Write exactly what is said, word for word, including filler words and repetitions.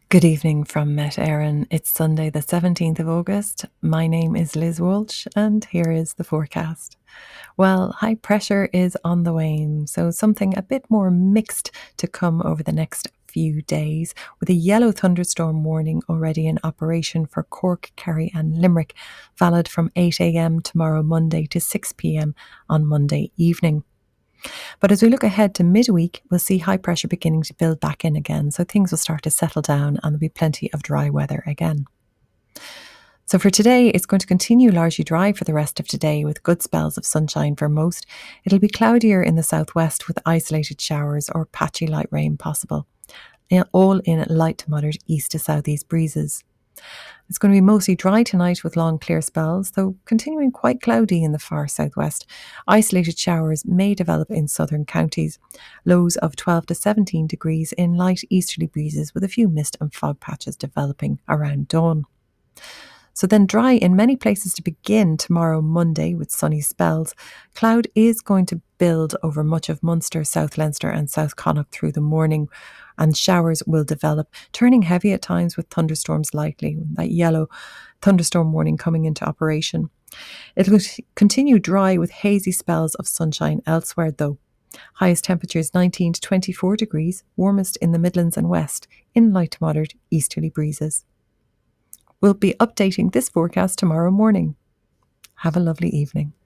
Good evening from Met Erin. It's Sunday, the seventeenth of August. My name is Liz Walsh, and here is the forecast. Well, high pressure is on the wane, so something a bit more mixed to come over the next few days, with a yellow thunderstorm warning already in operation for Cork, Kerry, and Limerick, valid from eight a m tomorrow Monday to six p m on Monday evening. But as we look ahead to midweek, we'll see high pressure beginning to build back in again, so things will start to settle down and there'll be plenty of dry weather again. So for today, it's going to continue largely dry for the rest of today with good spells of sunshine for most. It'll be cloudier in the southwest with isolated showers or patchy light rain possible, all in light to moderate east to southeast breezes. It's going to be mostly dry tonight with long clear spells, though continuing quite cloudy in the far southwest. Isolated showers may develop in southern counties. Lows of twelve to seventeen degrees in light easterly breezes with a few mist and fog patches developing around dawn. So then dry in many places to begin tomorrow Monday with sunny spells. Cloud is going to build over much of Munster, South Leinster and South Connacht through the morning, and showers will develop, turning heavy at times with thunderstorms likely. That yellow thunderstorm warning coming into operation. It'll continue dry with hazy spells of sunshine elsewhere though. Highest temperatures nineteen to twenty-four degrees, warmest in the Midlands and West, in light to moderate easterly breezes. We'll be updating this forecast tomorrow morning. Have a lovely evening.